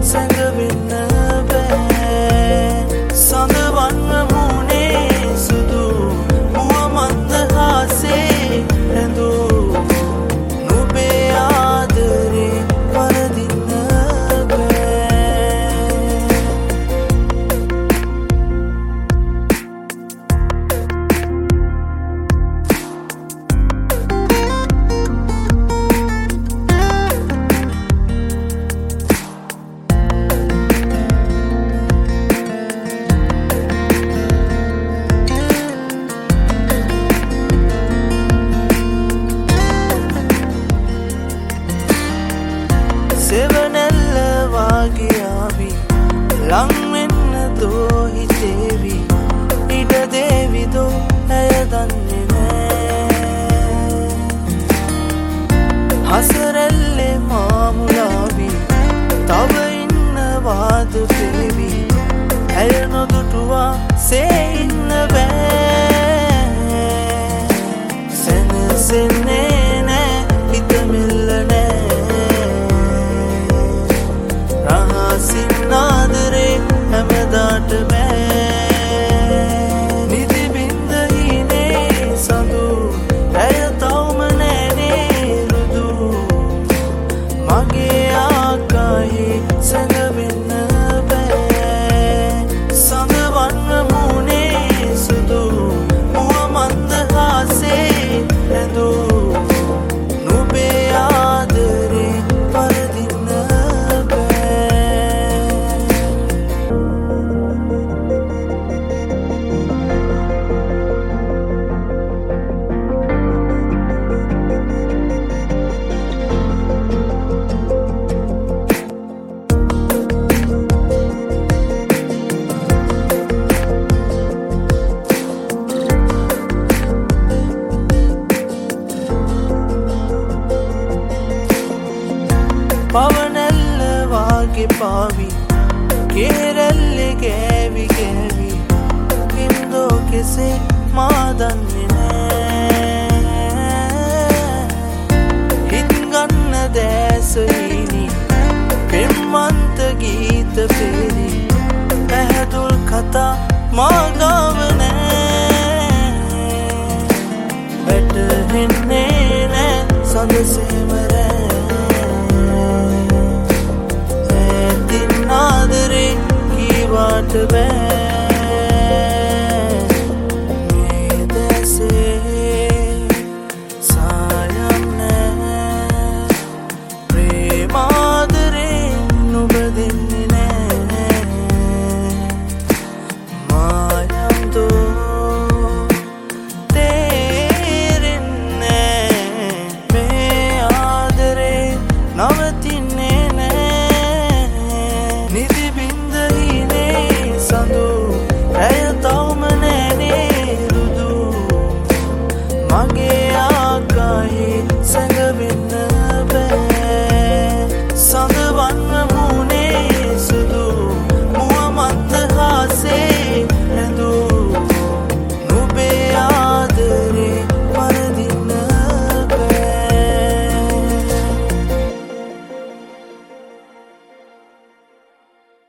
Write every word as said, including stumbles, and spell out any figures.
සැඟවෙන්න බෑ සඳවන්න මුනේ සුදු මුව මන්දහාසේ ඇඳූ නුඹේ ආදරේ වරදින්න සෙවනැල්ල වාගේ ආවි ලං වෙන්න දෝ හිතේවි ඉඩ දේවිදෝ ඇය දන්නේ නෑ හසරැල්ලේ මාමුලාවි තව ඉන්නවාද පේවි ඇය නොදුටුවා සේ ඉන්න බෑ සැනසෙන්නේ නෑ හිත මෙල්ල නෑ සින්නාදරේ හැමදාට බෑ නිදි බින්ද හීනේ සඳු ඇය තවම නෑනේ රුදු මගේ ආකායේ සැඟවෙන්න බෑ සඳවන්න මුනේ සුදු මුව මන්දහාසේ ඇඳූ නුඹේ ආදරේ වරදින්න පවනැල්ල වාගේ පාවි කේරැල්ලෙ ගෑවි ගෑවි හින්දෝ කෙසේ මා දන්නේ නෑ හිත් ගන්න දැසහිනි පෙම්මන්ත ගීත පෙරි පැහැදුල් කතා මා ගාව නෑ වැටහෙන්නේ නෑ සඳසේම රෑ ආදරේ කීවාට බෑ මේ දැසේ සායම් නෑ ප්‍රේමාදරේ නුඹ දෙන්නේ නෑ මායම්දෝ තේරෙන්නේ මේ ආදරේ නවතින්නේ නිදි බින්ද හීනේ සඳු ඇය තවම නෑනේ රුදු මගේ